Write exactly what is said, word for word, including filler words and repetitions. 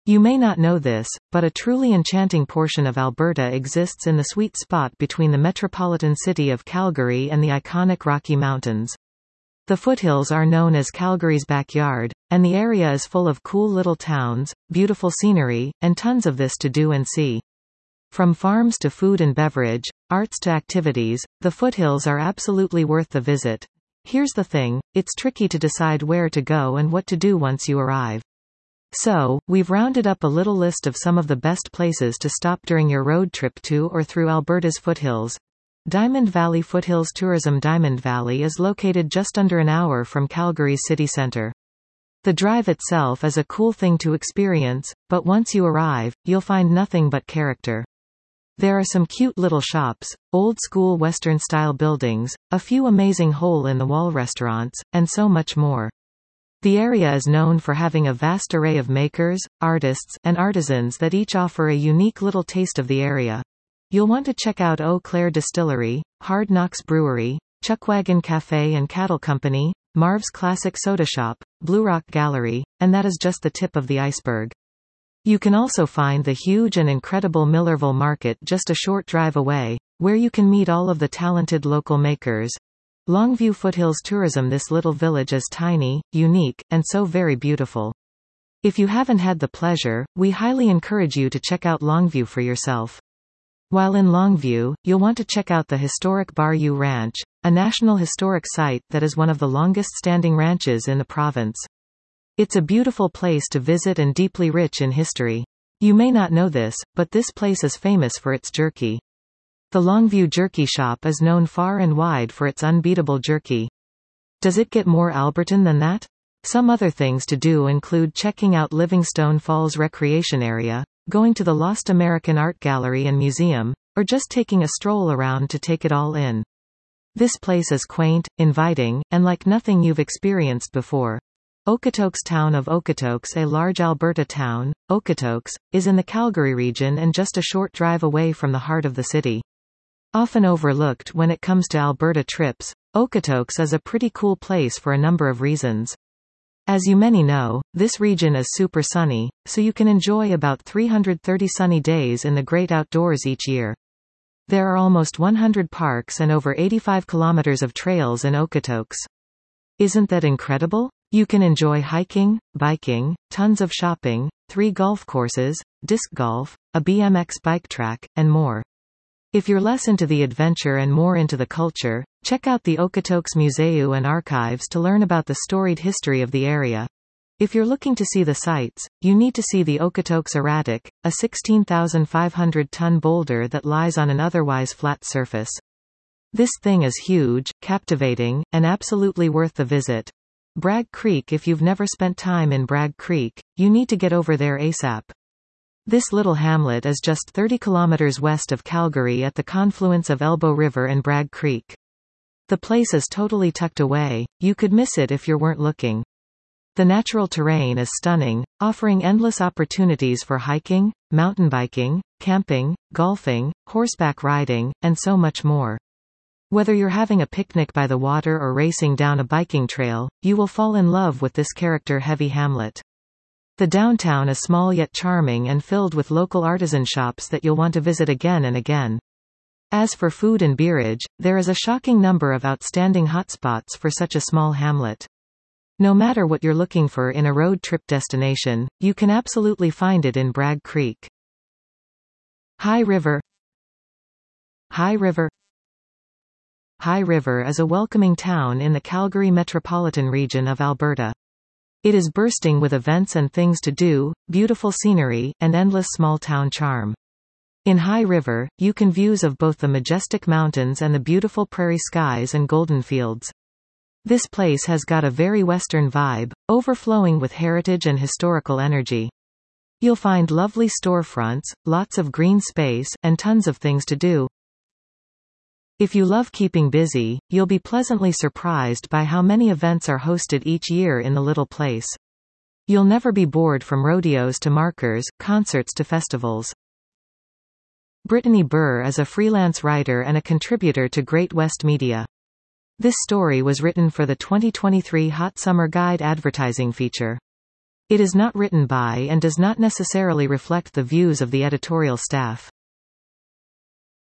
You may not know this, but a truly enchanting portion of Alberta exists in the sweet spot between the metropolitan city of Calgary and the iconic Rocky Mountains. The foothills are known as Calgary's backyard, and the area is full of cool little towns, beautiful scenery, and tons of this to do and see. From farms to food and beverage, arts to activities, the foothills are absolutely worth the visit. Here's the thing, it's tricky to decide where to go and what to do once you arrive. So, we've rounded up a little list of some of the best places to stop during your road trip to or through Alberta's foothills. Diamond Valley Foothills Tourism. Diamond Valley is located just under an hour from Calgary's city centre. The drive itself is a cool thing to experience, but once you arrive, you'll find nothing but character. There are some cute little shops, old-school Western-style buildings, a few amazing hole-in-the-wall restaurants, and so much more. The area is known for having a vast array of makers, artists, and artisans that each offer a unique little taste of the area. You'll want to check out Eau Claire Distillery, Hard Knocks Brewery, Chuckwagon Cafe and Cattle Company, Marv's Classic Soda Shop, Blue Rock Gallery, and that is just the tip of the iceberg. You can also find the huge and incredible Millerville Market just a short drive away, where you can meet all of the talented local makers. Longview Foothills Tourism. This little village is tiny, unique, and so very beautiful. If you haven't had the pleasure, we highly encourage you to check out Longview for yourself. While in Longview, you'll want to check out the historic Bayou Ranch, a National Historic Site that is one of the longest-standing ranches in the province. It's a beautiful place to visit and deeply rich in history. You may not know this, but this place is famous for its jerky. The Longview Jerky Shop is known far and wide for its unbeatable jerky. Does it get more Albertan than that? Some other things to do include checking out Livingstone Falls Recreation Area, going to the Lost American Art Gallery and Museum, or just taking a stroll around to take it all in. This place is quaint, inviting, and like nothing you've experienced before. Okotoks. Town of Okotoks. A large Alberta town, Okotoks, is in the Calgary region and just a short drive away from the heart of the city. Often overlooked when it comes to Alberta trips, Okotoks is a pretty cool place for a number of reasons. As you many know, this region is super sunny, so you can enjoy about three hundred thirty sunny days in the great outdoors each year. There are almost one hundred parks and over eighty-five kilometers of trails in Okotoks. Isn't that incredible? You can enjoy hiking, biking, tons of shopping, three golf courses, disc golf, a B M X bike track, and more. If you're less into the adventure and more into the culture, check out the Okotoks Museu and Archives to learn about the storied history of the area. If you're looking to see the sights, you need to see the Okotoks Erratic, a sixteen thousand five hundred ton boulder that lies on an otherwise flat surface. This thing is huge, captivating, and absolutely worth the visit. Bragg Creek. If you've never spent time in Bragg Creek, you need to get over there ASAP. This little hamlet is just thirty kilometers west of Calgary at the confluence of Elbow River and Bragg Creek. The place is totally tucked away, you could miss it if you weren't looking. The natural terrain is stunning, offering endless opportunities for hiking, mountain biking, camping, golfing, horseback riding, and so much more. Whether you're having a picnic by the water or racing down a biking trail, you will fall in love with this character-heavy hamlet. The downtown is small yet charming and filled with local artisan shops that you'll want to visit again and again. As for food and beerage, there is a shocking number of outstanding hotspots for such a small hamlet. No matter what you're looking for in a road trip destination, you can absolutely find it in Bragg Creek. High River. High River. High River is a welcoming town in the Calgary metropolitan region of Alberta. It is bursting with events and things to do, beautiful scenery, and endless small-town charm. In High River, you can views of both the majestic mountains and the beautiful prairie skies and golden fields. This place has got a very Western vibe, overflowing with heritage and historical energy. You'll find lovely storefronts, lots of green space, and tons of things to do. If you love keeping busy, you'll be pleasantly surprised by how many events are hosted each year in the little place. You'll never be bored from rodeos to markers, concerts to festivals. Brittany Burr is a freelance writer and a contributor to Great West Media. This story was written for the twenty twenty-three Hot Summer Guide advertising feature. It is not written by and does not necessarily reflect the views of the editorial staff.